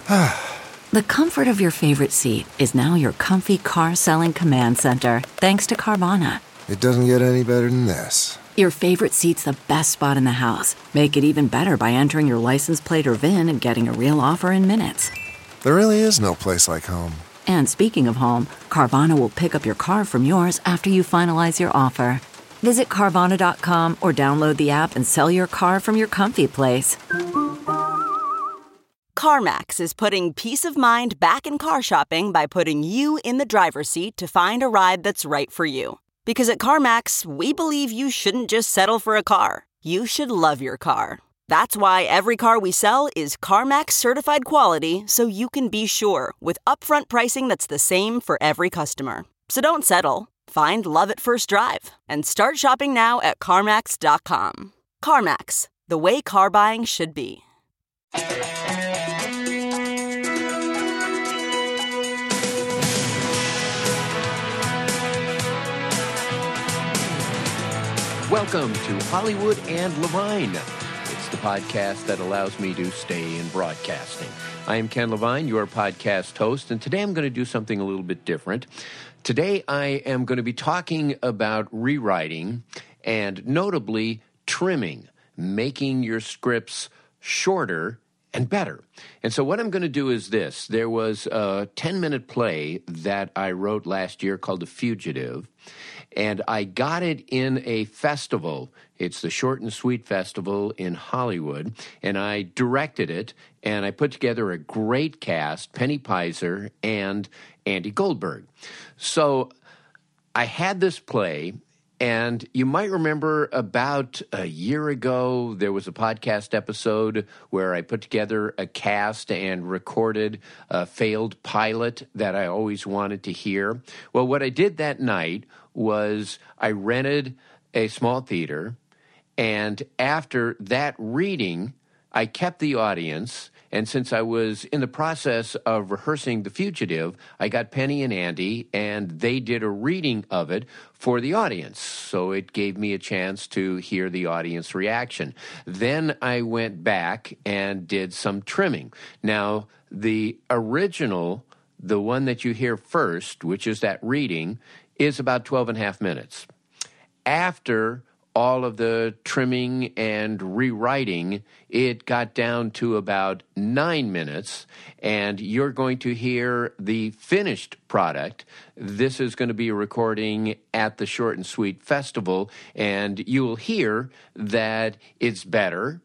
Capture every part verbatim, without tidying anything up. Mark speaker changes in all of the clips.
Speaker 1: The comfort of your favorite seat is now your comfy car selling command center, thanks to Carvana.
Speaker 2: It doesn't get any better than this.
Speaker 1: Your favorite seat's the best spot in the house. Make it even better by entering your license plate or V I N and getting a real offer in minutes.
Speaker 2: There really is no place like home.
Speaker 1: And speaking of home, Carvana will pick up your car from yours after you finalize your offer. Visit Carvana dot com or download the app and sell your car from your comfy place.
Speaker 3: CarMax is putting peace of mind back in car shopping by putting you in the driver's seat to find a ride that's right for you. Because at CarMax, we believe you shouldn't just settle for a car. You should love your car. That's why every car we sell is CarMax certified quality, so you can be sure with upfront pricing that's the same for every customer. So don't settle. Find love at first drive and start shopping now at CarMax dot com. CarMax, the way car buying should be.
Speaker 4: Welcome to Hollywood and Levine. It's the podcast that allows me to stay in broadcasting. I am Ken Levine, your podcast host, and today I'm going to do something a little bit different. Today I am going to be talking about rewriting and notably trimming, making your scripts shorter and better. And so what I'm going to do is this. There was a ten-minute play that I wrote last year called The Fugitive, and I got it in a festival. It's the Short and Sweet Festival in Hollywood, and I directed it, and I put together a great cast, Penny Peyser and Andy Goldberg. So I had this play, and you might remember about a year ago, there was a podcast episode where I put together a cast and recorded a failed pilot that I always wanted to hear. Well, what I did that night was I rented a small theater, and after that reading, I kept the audience. And since I was in the process of rehearsing The Fugitive, I got Penny and Andy, and they did a reading of it for the audience. So it gave me a chance to hear the audience reaction. Then I went back and did some trimming. Now, the original, the one that you hear first, which is that reading, is about twelve and a half minutes. After all of the trimming and rewriting, it got down to about nine minutes, and you're going to hear the finished product. This is going to be a recording at the Short and Sweet Festival, and you'll hear that it's better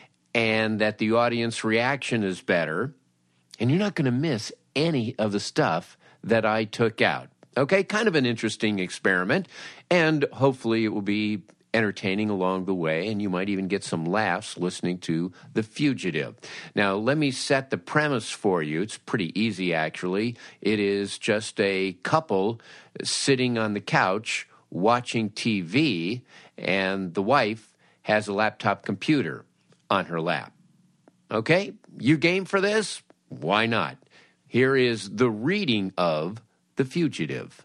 Speaker 4: and that the audience reaction is better, and you're not going to miss any of the stuff that I took out. Okay, kind of an interesting experiment, and hopefully it will be entertaining along the way, and you might even get some laughs listening to The Fugitive. Now, let me set the premise for you. It's pretty easy, actually. It is just a couple sitting on the couch watching T V, and the wife has a laptop computer on her lap. Okay, you game for this? Why not? Here is the reading of The Fugitive.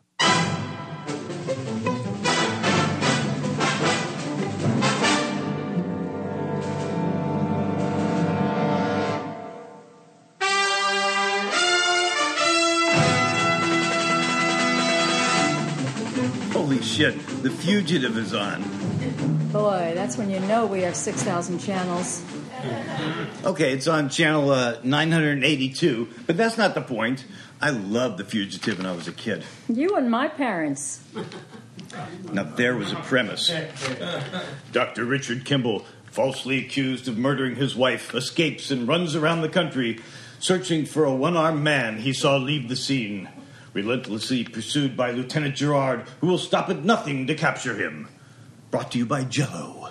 Speaker 5: Holy shit, The Fugitive is on.
Speaker 6: Boy, that's when you know we have six thousand channels.
Speaker 5: Okay, it's on channel uh, nine hundred eighty-two, but that's not the point. I loved The Fugitive when I was a kid.
Speaker 6: You and my parents.
Speaker 5: Now, there was a premise. Doctor Richard Kimball, falsely accused of murdering his wife, escapes and runs around the country, searching for a one-armed man he saw leave the scene. Relentlessly pursued by Lieutenant Gerard, who will stop at nothing to capture him. Brought to you by Jell-O.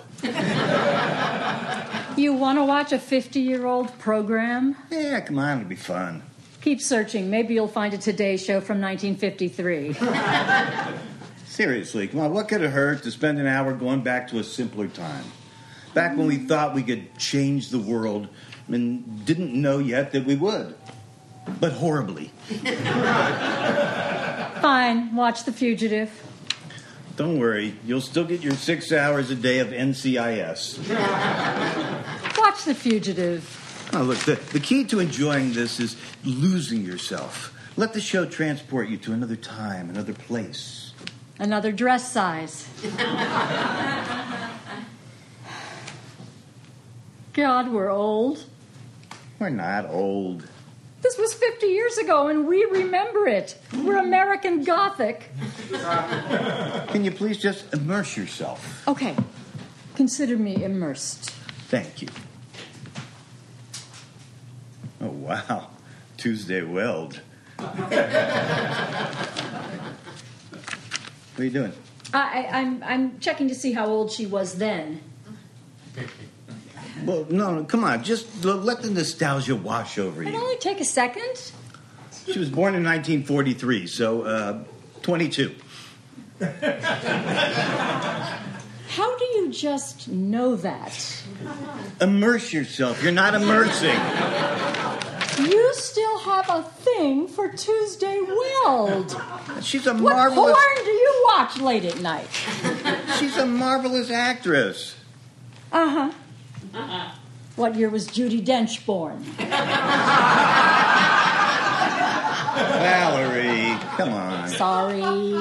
Speaker 6: You want to watch a fifty-year-old program?
Speaker 5: Yeah, come on, it'll be fun.
Speaker 6: Keep searching. Maybe you'll find a Today Show from nineteen fifty-three.
Speaker 5: Seriously, come on, what could it hurt to spend an hour going back to a simpler time? Back when we thought we could change the world and didn't know yet that we would. But horribly.
Speaker 6: Fine, watch The Fugitive.
Speaker 5: Don't worry, you'll still get your six hours a day of N C I S.
Speaker 6: Watch The Fugitive.
Speaker 5: Oh, look, the, the key to enjoying this is losing yourself. Let the show transport you to another time, another place.
Speaker 6: Another dress size. God, we're old.
Speaker 5: We're not old.
Speaker 6: This was fifty years ago, and we remember it. We're American Gothic.
Speaker 5: Can you please just immerse yourself?
Speaker 6: Okay. Consider me immersed.
Speaker 5: Thank you. Oh, wow. Tuesday Weld. What are you doing?
Speaker 6: I, I, I'm, I'm checking to see how old she was then.
Speaker 5: Well, no, no, come on. Just l- let the nostalgia wash over
Speaker 6: It'll
Speaker 5: you.
Speaker 6: only take a second.
Speaker 5: She was born in nineteen forty-three, so uh, twenty-two.
Speaker 6: How do you just know that?
Speaker 5: Immerse yourself. You're not immersing.
Speaker 6: You still have a thing for Tuesday Weld.
Speaker 5: She's a
Speaker 6: What
Speaker 5: marvelous...
Speaker 6: porn do you watch late at night?
Speaker 5: She's a marvelous actress.
Speaker 6: Uh-huh. What year was Judi Dench born?
Speaker 5: Valerie, come on.
Speaker 6: Sorry.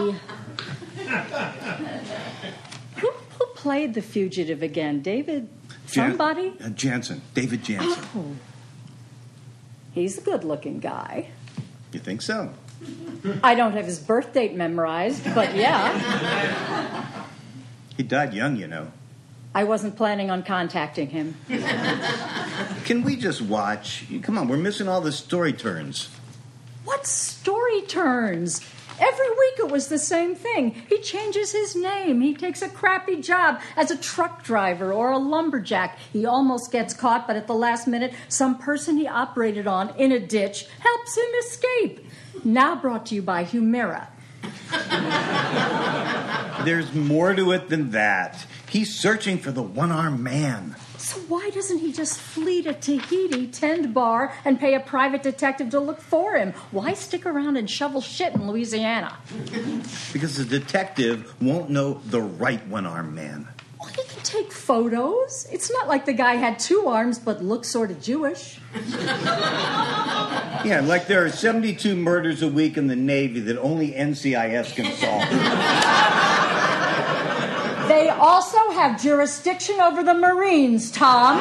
Speaker 6: Who, who played the fugitive again? David
Speaker 5: Jan-
Speaker 6: somebody?
Speaker 5: uh, Jansen. David Jansen.
Speaker 6: Oh. He's a good-looking guy.
Speaker 5: You think so?
Speaker 6: I don't have his birth date memorized, but yeah.
Speaker 5: He died young, you know.
Speaker 6: I wasn't planning on contacting him.
Speaker 5: Can we just watch? Come on, we're missing all the story turns.
Speaker 6: What story turns? Every week it was the same thing. He changes his name. He takes a crappy job as a truck driver or a lumberjack. He almost gets caught, but at the last minute, some person he operated on in a ditch helps him escape. Now brought to you by Humira.
Speaker 5: There's more to it than that. He's searching for the one-armed man.
Speaker 6: So why doesn't he just flee to Tahiti, tend bar, and pay a private detective to look for him? Why stick around and shovel shit in Louisiana?
Speaker 5: Because the detective won't know the right one-armed man.
Speaker 6: Well, he can take photos. It's not like the guy had two arms but looked sort of Jewish.
Speaker 5: Yeah, like there are seventy-two murders a week in the Navy that only N C I S can solve.
Speaker 6: They also have jurisdiction over the Marines, Tom.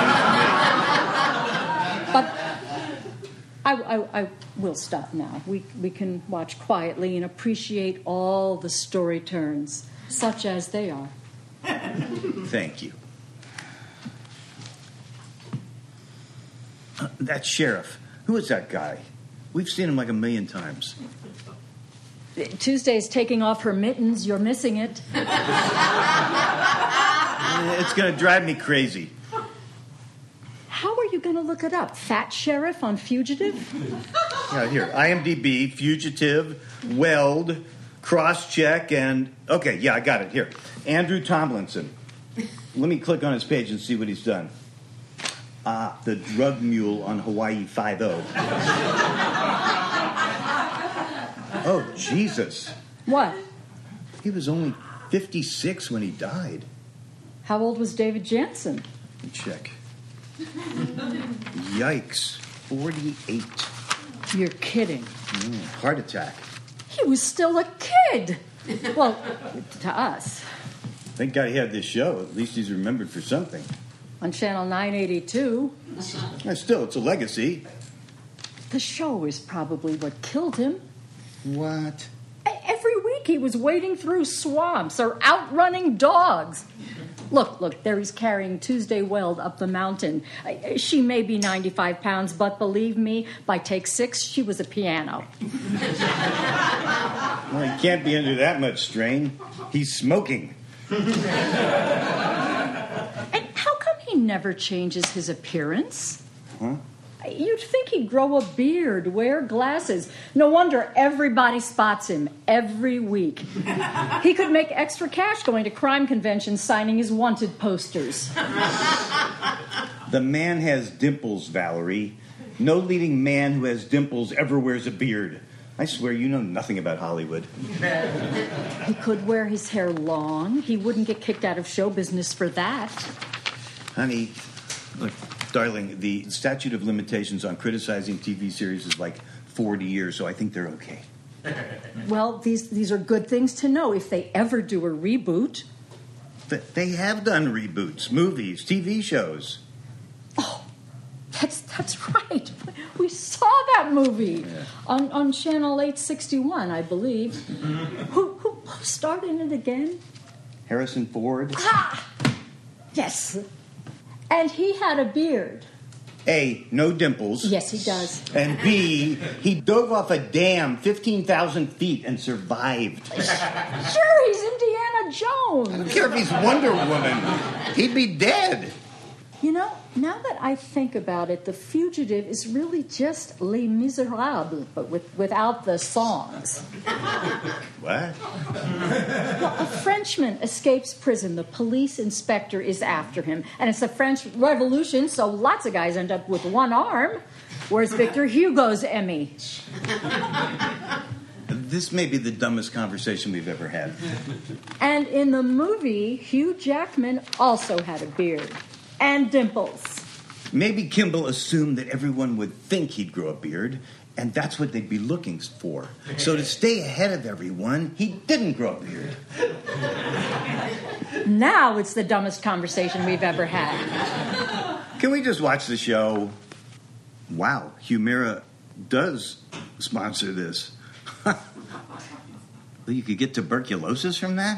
Speaker 6: But I, I, I will stop now. We, we can watch quietly and appreciate all the story turns, such as they are.
Speaker 5: Thank you. Uh, that sheriff. Who is that guy? We've seen him like a million times.
Speaker 6: Tuesday's taking off her mittens. You're missing it.
Speaker 5: It's going to drive me crazy.
Speaker 6: How are you going to look it up? Fat sheriff on fugitive?
Speaker 5: Yeah, here. IMDb, fugitive, weld, cross-check, and... Okay, yeah, I got it. Here. Andrew Tomlinson. Let me click on his page and see what he's done. Ah, the drug mule on Hawaii Five-O. Oh, Jesus.
Speaker 6: What?
Speaker 5: He was only fifty-six when he died.
Speaker 6: How old was David Jansen?
Speaker 5: Let me check. Yikes. forty-eight.
Speaker 6: You're kidding.
Speaker 5: Mm, heart attack.
Speaker 6: He was still a kid. Well, to us.
Speaker 5: Thank God he had this show. At least he's remembered for something.
Speaker 6: On Channel nine eighty-two.
Speaker 5: Uh, Still, it's a legacy.
Speaker 6: The show is probably what killed him.
Speaker 5: What?
Speaker 6: Every week he was wading through swamps or outrunning dogs. Look, look, there he's carrying Tuesday Weld up the mountain. She may be ninety-five pounds, but believe me, by take six, she was a piano.
Speaker 5: Well, he can't be under that much strain. He's smoking.
Speaker 6: And how come he never changes his appearance?
Speaker 5: Huh?
Speaker 6: You'd think he'd grow a beard, wear glasses. No wonder everybody spots him every week. He could make extra cash going to crime conventions signing his wanted posters.
Speaker 5: The man has dimples, Valerie. No leading man who has dimples ever wears a beard. I swear you know nothing about Hollywood.
Speaker 6: He could wear his hair long. He wouldn't get kicked out of show business for that.
Speaker 5: Honey, look, Darling, the statute of limitations on criticizing T V series is like forty years, so I think they're okay.
Speaker 6: Well, these these are good things to know if they ever do a reboot.
Speaker 5: But they have done reboots, movies, T V shows.
Speaker 6: Oh, that's that's right. We saw that movie
Speaker 5: Yeah.
Speaker 6: on, on Channel eight sixty-one, I believe. who, who who starred in it again?
Speaker 5: Harrison Ford.
Speaker 6: Ah! Yes. And he had a beard.
Speaker 5: A, no dimples.
Speaker 6: Yes, he does.
Speaker 5: And B, he dove off a dam fifteen thousand feet and survived.
Speaker 6: Sure, he's Indiana
Speaker 5: I
Speaker 6: Jones.
Speaker 5: don't care if he's Wonder Woman. He'd be dead.
Speaker 6: You know, now that I think about it, The Fugitive is really just Les Miserables, but with, without the songs.
Speaker 5: What?
Speaker 6: Well, a Frenchman escapes prison. The police inspector is after him. And it's the French Revolution, so lots of guys end up with one arm. Where's Victor Hugo's Emmy?
Speaker 5: This may be the dumbest conversation we've ever had.
Speaker 6: And in the movie, Hugh Jackman also had a beard. And dimples.
Speaker 5: Maybe Kimball assumed that everyone would think he'd grow a beard, and that's what they'd be looking for. So to stay ahead of everyone, he didn't grow a beard.
Speaker 6: Now it's the dumbest conversation we've ever had.
Speaker 5: Can we just watch the show? Wow, Humira does sponsor this. Well, you could get tuberculosis from that?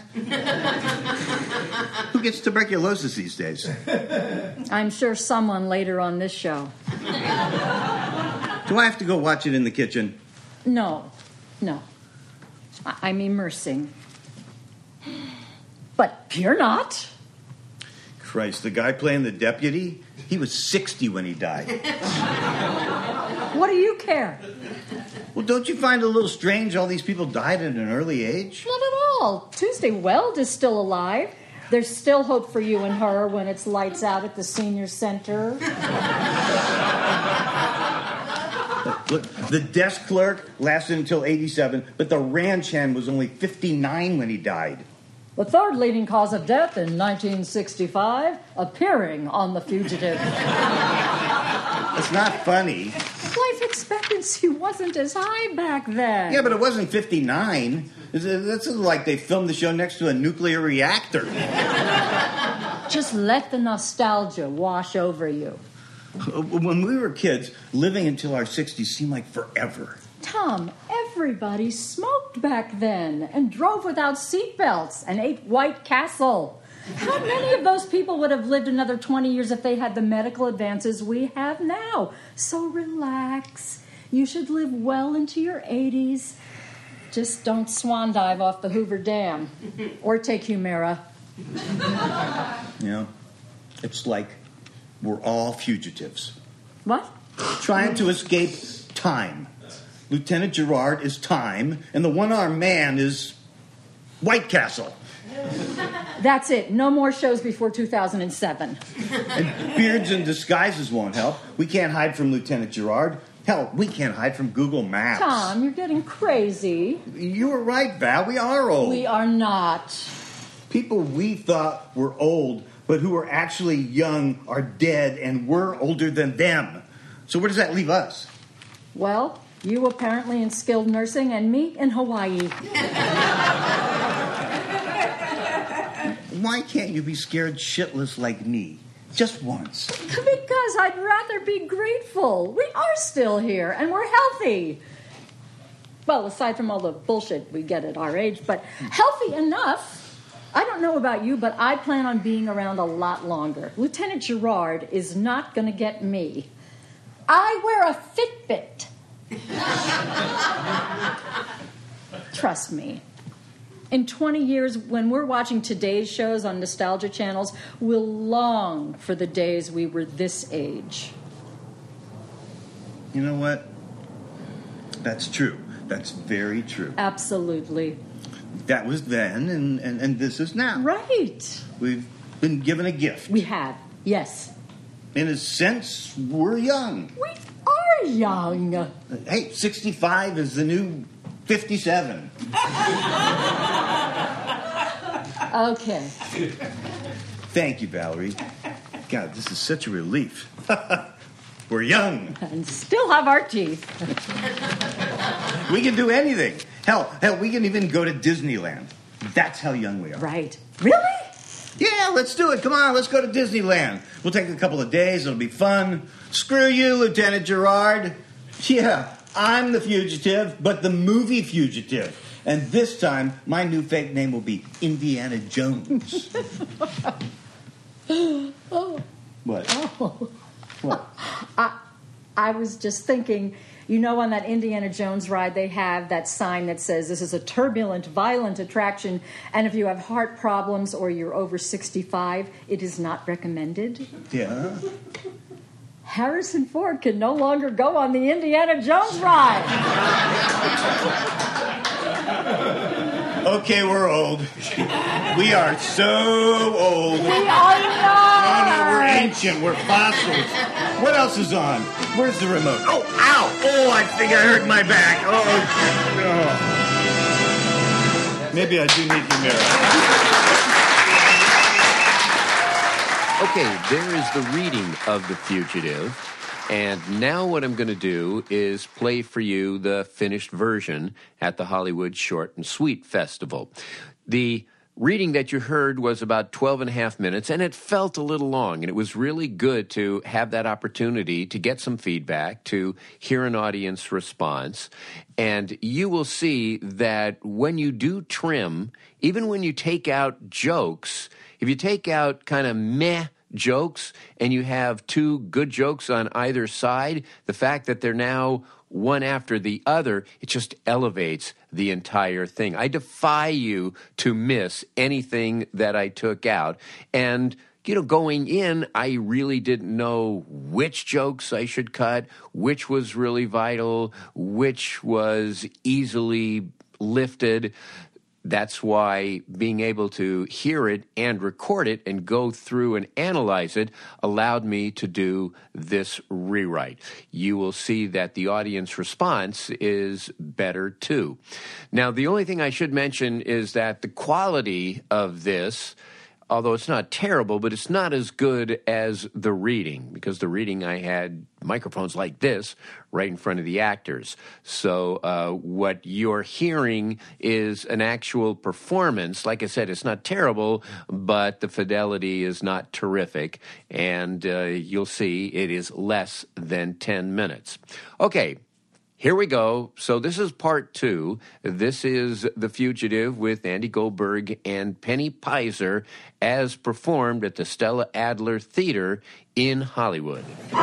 Speaker 5: Who gets tuberculosis these days?
Speaker 6: I'm sure someone later on this show.
Speaker 5: Do I have to go watch it in the kitchen?
Speaker 6: No, no. I- I'm immersing. But you're not.
Speaker 5: Christ, the guy playing the deputy, he was sixty when he died.
Speaker 6: What do you care?
Speaker 5: Well, don't you find it a little strange all these people died at an early age?
Speaker 6: Not at all. Tuesday Weld is still alive. There's still hope for you and her when it's lights out at the senior center.
Speaker 5: Look, the desk clerk lasted until eighty-seven, but the ranch hand was only fifty-nine when he died.
Speaker 6: The third leading cause of death in nineteen sixty-five, appearing on The Fugitive.
Speaker 5: It's not funny.
Speaker 6: Life expectancy wasn't as high back then.
Speaker 5: Yeah, but it wasn't fifty-nine. That's like they filmed the show next to a nuclear reactor.
Speaker 6: Just let the nostalgia wash over you.
Speaker 5: When we were kids, living until our sixties seemed like forever.
Speaker 6: Tom, everybody smoked back then and drove without seatbelts and ate White Castle. How many of those people would have lived another twenty years if they had the medical advances we have now? So relax. You should live well into your eighties. Just don't swan dive off the Hoover Dam. Or take Humira.
Speaker 5: You know, it's like we're all fugitives.
Speaker 6: What?
Speaker 5: Trying to escape time. Lieutenant Gerard is time, and the one-armed man is White Castle.
Speaker 6: That's it. No more shows before two thousand seven.
Speaker 5: And beards and disguises won't help. We can't hide from Lieutenant Gerard. Hell, we can't hide from Google Maps.
Speaker 6: Tom, you're getting crazy.
Speaker 5: You were right, Val. We are old.
Speaker 6: We are not.
Speaker 5: People we thought were old, but who are actually young, are dead, and we're older than them. So where does that leave us?
Speaker 6: Well, you apparently in skilled nursing and me in Hawaii.
Speaker 5: Why can't you be scared shitless like me? Just once.
Speaker 6: Because I'd rather be grateful. We are still here, and we're healthy. Well, aside from all the bullshit we get at our age, but healthy enough. I don't know about you, but I plan on being around a lot longer. Lieutenant Gerard is not going to get me. I wear a Fitbit. Trust me. In twenty years, when we're watching today's shows on nostalgia channels, we'll long for the days we were this age.
Speaker 5: You know what? That's true. That's very true.
Speaker 6: Absolutely.
Speaker 5: That was then, and, and, and this is now.
Speaker 6: Right.
Speaker 5: We've been given a gift.
Speaker 6: We have, yes.
Speaker 5: In a sense, we're young.
Speaker 6: We are young.
Speaker 5: Hey, sixty-five is the new fifty-seven.
Speaker 6: Okay.
Speaker 5: Thank you, Valerie. God, this is such a relief. We're young.
Speaker 6: And still have our teeth.
Speaker 5: We can do anything. Hell, hell, we can even go to Disneyland. That's how young we are.
Speaker 6: Right. Really?
Speaker 5: Yeah, let's do it. Come on, let's go to Disneyland. We'll take a couple of days. It'll be fun. Screw you, Lieutenant Gerard. Yeah, I'm the fugitive, but the movie fugitive. And this time, my new fake name will be Indiana Jones.
Speaker 6: oh.
Speaker 5: What?
Speaker 6: Oh.
Speaker 5: What?
Speaker 6: I, I was just thinking, you know, on that Indiana Jones ride, they have that sign that says this is a turbulent, violent attraction, and if you have heart problems or you're over sixty-five, it is not recommended.
Speaker 5: Yeah?
Speaker 6: Harrison Ford can no longer go on the Indiana Jones ride.
Speaker 5: Okay, we're old. We are so old.
Speaker 6: We are not.
Speaker 5: No, no, we're ancient. We're fossils. What else is on? Where's the remote? Oh, ow! Oh, I think I hurt my back. Oh, oh. Maybe I do need the mirror.
Speaker 4: Okay, there is the reading of The Fugitive. And now what I'm going to do is play for you the finished version at the Hollywood Short and Sweet Festival. The reading that you heard was about twelve and a half minutes, and it felt a little long, and it was really good to have that opportunity to get some feedback, to hear an audience response. And you will see that when you do trim, even when you take out jokes, if you take out kind of meh jokes and you have two good jokes on either side, the fact that they're now one after the other, it just elevates the entire thing. I defy you to miss anything that I took out. And, you know, going in, I really didn't know which jokes I should cut, which was really vital, which was easily lifted. That's why being able to hear it and record it and go through and analyze it allowed me to do this rewrite. You will see that the audience response is better too. Now, the only thing I should mention is that the quality of this, although it's not terrible, but it's not as good as the reading, because the reading I had microphones like this right in front of the actors. So uh, what you're hearing is an actual performance. Like I said, it's not terrible, but the fidelity is not terrific. And uh, you'll see it is less than ten minutes. Okay. Here we go. So this is part two. This is The Fugitive with Andy Goldberg and Penny Peyser as performed at the Stella Adler Theater in Hollywood.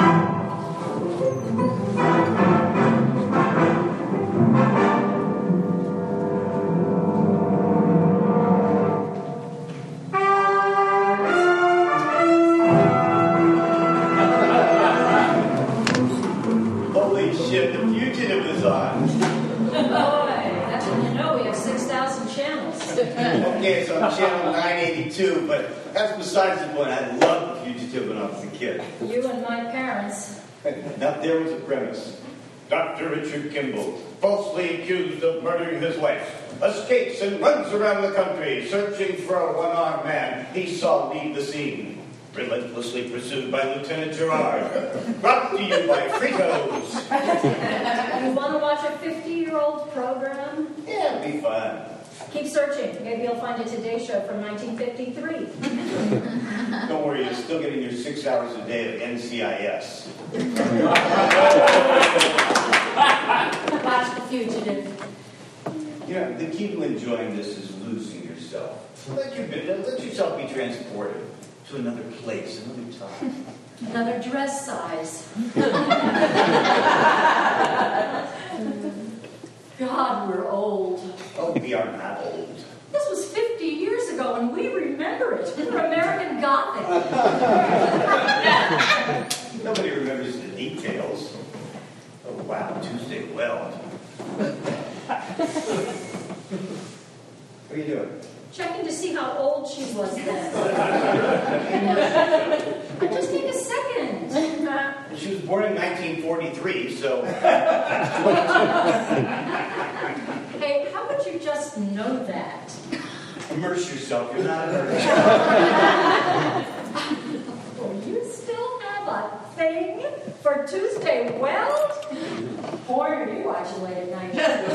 Speaker 5: Holy shit, The Fugitive is on.
Speaker 6: That's when you know we have six thousand channels.
Speaker 5: Okay, it's on channel nine eighty-two, but that's besides the point. I loved The Fugitive when I was a kid.
Speaker 6: You and my parents.
Speaker 5: Now, there was a premise. Doctor Richard Kimball, falsely accused of murdering his wife, escapes and runs around the country searching for a one-armed man he saw leave the scene. Relentlessly pursued by Lieutenant Gerard. Brought to you by Fritos.
Speaker 6: You want to watch a fifty-year-old program?
Speaker 5: Yeah, it'll be fun.
Speaker 6: Keep searching. Maybe you'll find a Today Show from nineteen fifty-three.
Speaker 5: Don't worry, you're still getting your six hours a day of N C I S.
Speaker 6: Watch The Fugitive.
Speaker 5: You know, the key to enjoying this is losing yourself. Let, your, let yourself be transported to another place, another time.
Speaker 6: Another dress size. God, we're old.
Speaker 5: Oh, we are not old.
Speaker 6: This was fifty years ago, and we remember it. We're American Gothic.
Speaker 5: Nobody remembers the details. Oh, wow, Tuesday Weld. What are you doing?
Speaker 6: Checking to see how old she was then. Just take a second.
Speaker 5: She was born in nineteen forty-three, so...
Speaker 6: Hey, how would you just know that?
Speaker 5: Immerse yourself. You're not a nurse.
Speaker 6: Oh, you still have a face For Tuesday Weld? Porn are you watching late at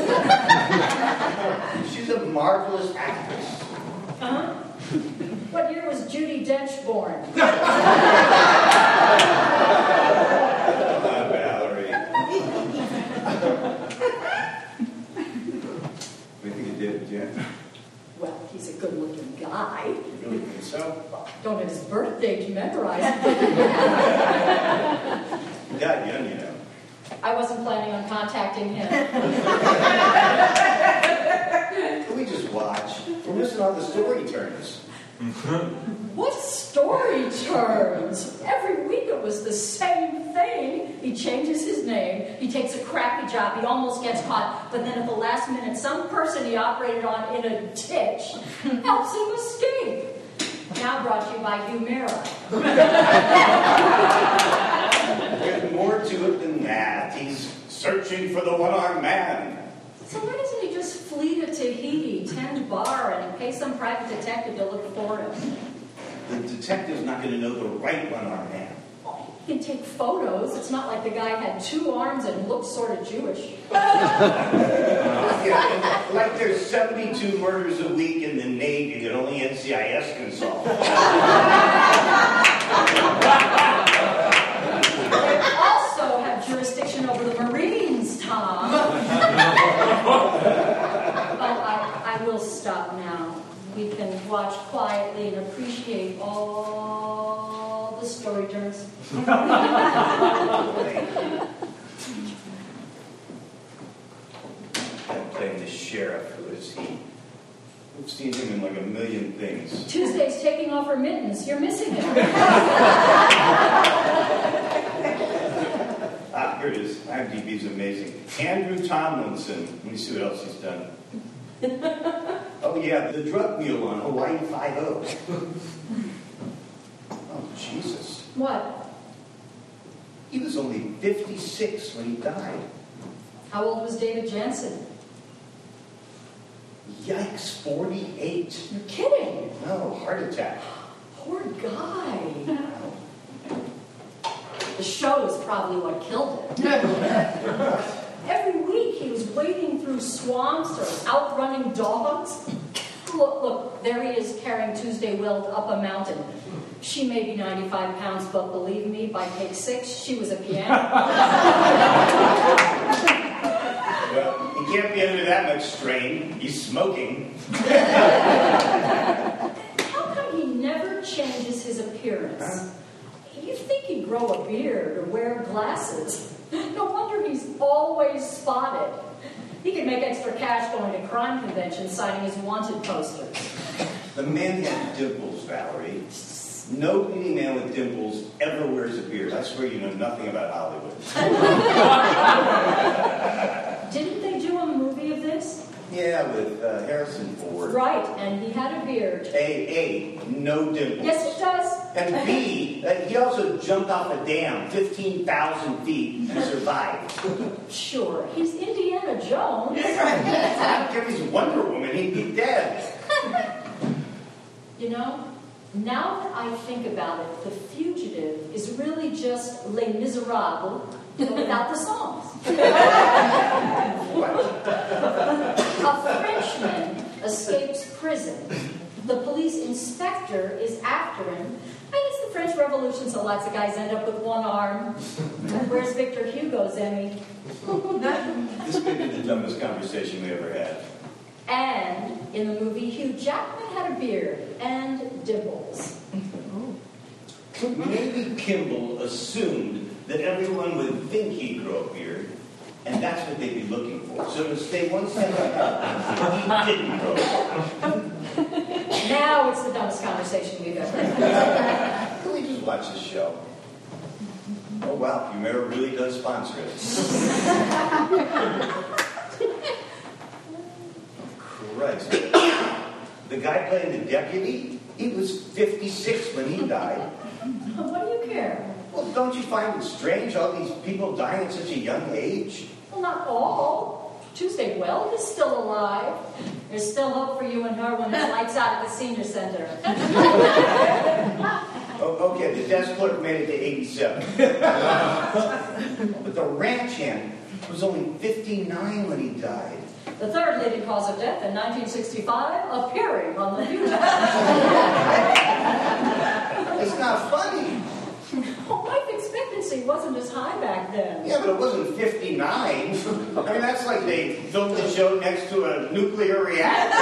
Speaker 6: night?
Speaker 7: She's a marvelous actress.
Speaker 6: Huh? What year was Judi Dench born?
Speaker 7: Valerie. What do you think of David Jan?
Speaker 6: Well, he's a good-looking guy.
Speaker 7: You really think so?
Speaker 6: Don't have his birthday to memorize.
Speaker 7: He died young, you know.
Speaker 6: I wasn't planning on contacting him.
Speaker 7: Can we just watch? We're missing all the story turns.
Speaker 6: What story turns? Every week it was the same thing. He changes his name, he takes a crappy job, he almost gets caught, but then at the last minute, some person he operated on in a ditch helps him escape. Now brought to you by Humira.
Speaker 7: There's more to it than that. He's searching for the one-armed man.
Speaker 6: So why doesn't he just flee to Tahiti, tend bar, and pay some private detective to look for him?
Speaker 7: The detective's not going to know the right one-armed man.
Speaker 6: Well, he can take photos. It's not like the guy had two arms and looked sort of Jewish.
Speaker 7: Yeah, like there's seventy-two murders a week in the Navy that only N C I S can solve.
Speaker 6: They also have jurisdiction over the Marines, Tom. Oh, I, I will stop now. We can watch quietly and appreciate all the story turns.
Speaker 7: I'm playing the sheriff. Who is he? We've seen him in like a million things.
Speaker 6: Tuesday's taking off her mittens. You're missing him.
Speaker 7: Ah, here it is. IMDb's amazing. Andrew Tomlinson. Let me see what else he's done. Oh, yeah, the drug wheel on Hawaii Five-O. Oh, Jesus.
Speaker 6: What?
Speaker 7: He was only fifty-six when he died.
Speaker 6: How old was David Jansen?
Speaker 7: Yikes, forty-eight.
Speaker 6: You're kidding.
Speaker 7: No, heart attack.
Speaker 6: Poor guy. The show is probably what killed him. Every week he was wading through swamps or outrunning dogs. Look, look, there he is carrying Tuesday Weld up a mountain. She may be ninety-five pounds, but believe me, by take six, she was a piano.
Speaker 7: Well, he can't be under that much strain. He's smoking.
Speaker 6: How come he never changes his appearance?
Speaker 7: Huh?
Speaker 6: You'd think he'd grow a beard or wear glasses. No wonder he's always spotted. He could make extra cash going to crime conventions signing his wanted posters.
Speaker 7: The man had dimples, Valerie. No leading man with dimples ever wears a beard. I swear you know nothing about Hollywood.
Speaker 6: Didn't they do a movie of this?
Speaker 7: Yeah, with uh, Harrison Ford.
Speaker 6: Right, and he had a beard.
Speaker 7: A, A, no dimples.
Speaker 6: Yes, it does.
Speaker 7: And B, uh, he also jumped off a dam fifteen thousand feet and survived.
Speaker 6: Sure, he's Indiana Jones.
Speaker 7: Yeah, if he's Wonder Woman, he'd be dead.
Speaker 6: You know, now that I think about it, The Fugitive is really just Les Miserables, but without the songs. A Frenchman escapes prison. The police inspector is after him. And it's the French Revolution, so lots of guys end up with one arm. Where's Victor Hugo's Emmy?
Speaker 7: This may be the dumbest conversation we ever had.
Speaker 6: And in the movie, Hugh Jackman had a beard and dimples.
Speaker 7: Maybe Kimball assumed that everyone would think he'd grow a beard, and that's what they'd be looking for. So to stay one step up, he didn't grow a beard.
Speaker 6: Now it's the dumbest conversation we've ever had.
Speaker 7: Can we just watch this show? Oh wow, Humira really does sponsor it. Christ. The guy playing the deputy, he was fifty-six when he died.
Speaker 6: What do you care?
Speaker 7: Well, don't you find it strange, all these people dying at such a young age?
Speaker 6: Well, not all. Tuesday Weld is still alive. There's still hope for you and her when it's lights out at the senior center.
Speaker 7: Oh, okay, the desk clerk made it to eighty-seven. But the ranch hand was only fifty-nine when he died.
Speaker 6: The third leading cause of death in nineteen sixty-five, appearing on the future.
Speaker 7: It's not funny.
Speaker 6: Well, life expectancy wasn't as high back then.
Speaker 7: Yeah, but it wasn't fifty-nine. I mean, that's like they filmed the show next to a nuclear reactor.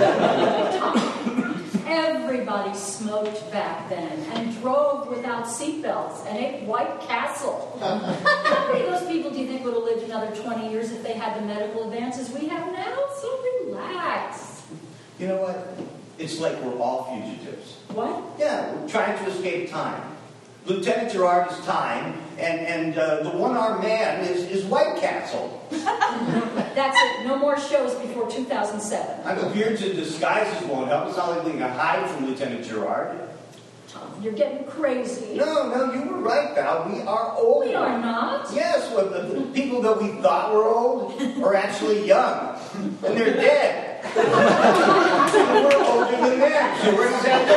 Speaker 6: Everybody smoked back then and drove without seatbelts and ate White Castle. How many of those people do you think would have lived another twenty years if they had the medical advances we have now? So relax.
Speaker 7: You know what? It's like we're all fugitives.
Speaker 6: What?
Speaker 7: Yeah, we're trying to escape time. Lieutenant Gerard is time, and, and uh, the one-armed man is, is White Castle.
Speaker 6: That's it. No more shows before two thousand seven.
Speaker 7: I know beards and disguises won't help. It's not like we can hide from Lieutenant Gerard.
Speaker 6: Tom, you're getting crazy.
Speaker 7: No, no, you were right, Val. We are old.
Speaker 6: We are not.
Speaker 7: Yes, well, the, the people that we thought were old are actually young. And they're dead. We're older than them. So where does that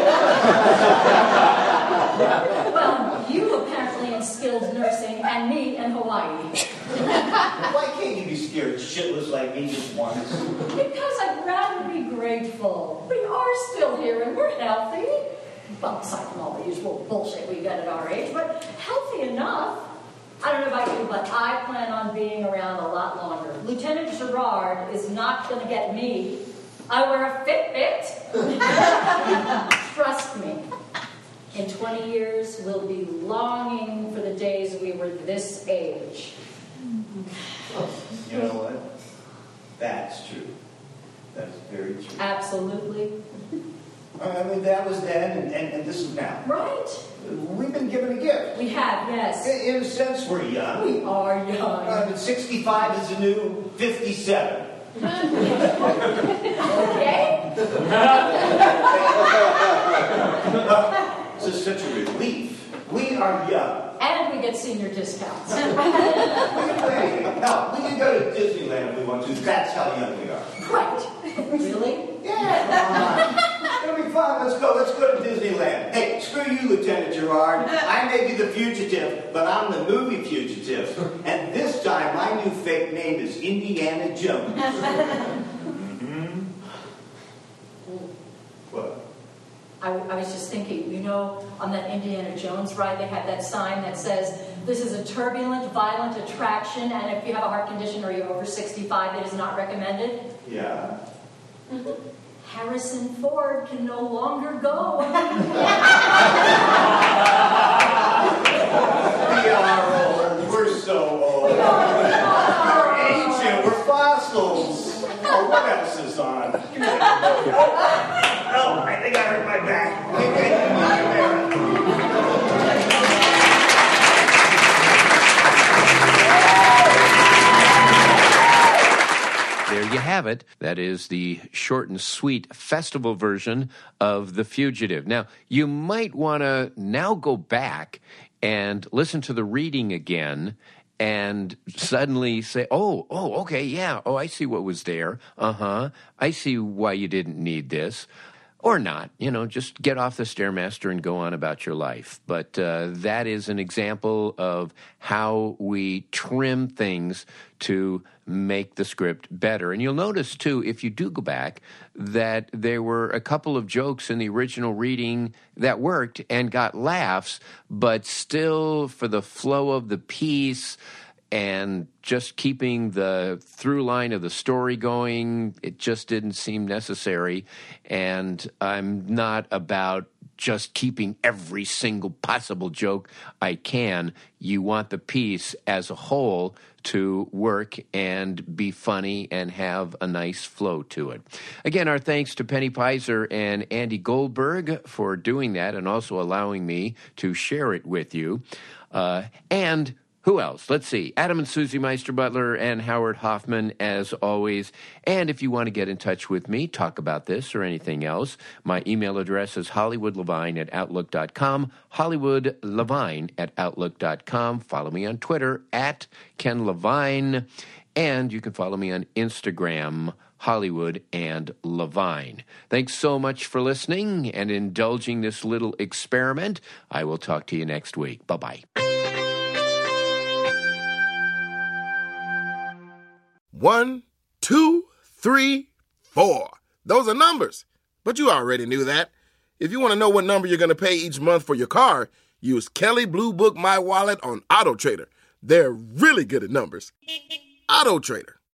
Speaker 7: go?
Speaker 6: Well, you apparently in skilled nursing and me in Hawaii.
Speaker 7: Why can't you be scared shitless like me just once?
Speaker 6: Because I'd rather be grateful. We are still here and we're healthy. Well, aside from all the usual bullshit we get at our age, but healthy enough. I don't know about you, but I plan on being around a lot longer. Lieutenant Gerard is not going to get me. I wear a Fitbit. Trust me. In twenty years, we'll be longing for the days we were this age.
Speaker 7: You know what? That's true. That's very true.
Speaker 6: Absolutely.
Speaker 7: I mean, that was then, and, and, and this is now.
Speaker 6: Right.
Speaker 7: We've been given a gift.
Speaker 6: We have, yes.
Speaker 7: In, in a sense, we're young.
Speaker 6: We are young.
Speaker 7: Uh, but sixty-five is the new fifty-seven.
Speaker 6: Okay.
Speaker 7: This is such a relief. We are young.
Speaker 6: And we get senior discounts.
Speaker 7: We can do anything. Hell, we can go to Disneyland if we want to. That's how young we are.
Speaker 6: Right. Really?
Speaker 7: Yeah, come on. It'll be fun. Let's go. Let's go to Disneyland. Hey, screw you, Lieutenant Gerard. I may be the fugitive, but I'm the movie fugitive. And this time, my new fake name is Indiana Jones. Mm-hmm. What?
Speaker 6: I, I was just thinking, you know, on that Indiana Jones ride, they have that sign that says, this is a turbulent, violent attraction, and if you have a heart condition or you're over sixty-five, it is not recommended.
Speaker 7: Yeah.
Speaker 6: Mm-hmm. Harrison Ford can no longer go.
Speaker 7: We are old. We're so old. We're ancient. We're fossils. Oh, what else is on? Oh, I think I hurt my back.
Speaker 4: There you have it. That is the short and sweet festival version of The Fugitive. Now, you might want to now go back and listen to the reading again and suddenly say, oh, oh, okay, yeah, oh, I see what was there. Uh-huh. I see why you didn't need this. Or not, you know, just get off the Stairmaster and go on about your life. But uh, that is an example of how we trim things to make the script better. And you'll notice, too, if you do go back, that there were a couple of jokes in the original reading that worked and got laughs, but still, for the flow of the piece and just keeping the through line of the story going, it just didn't seem necessary. And I'm not about just keeping every single possible joke I can. You want the piece as a whole to work and be funny and have a nice flow to it. Again, our thanks to Penny Peyser and Andy Goldberg for doing that and also allowing me to share it with you. Uh, and Who else? Let's see. Adam and Susie Meister Butler and Howard Hoffman, as always. And if you want to get in touch with me, talk about this or anything else, my email address is hollywoodlevine at outlook dot com, hollywoodlevine at outlook dot com. Follow me on Twitter, at Ken Levine. And you can follow me on Instagram, Hollywood and Levine. Thanks so much for listening and indulging this little experiment. I will talk to you next week. Bye-bye.
Speaker 8: One, two, three, four. Those are numbers. But you already knew that. If you want to know what number you're going to pay each month for your car, use Kelley Blue Book My Wallet on AutoTrader. They're really good at numbers. AutoTrader.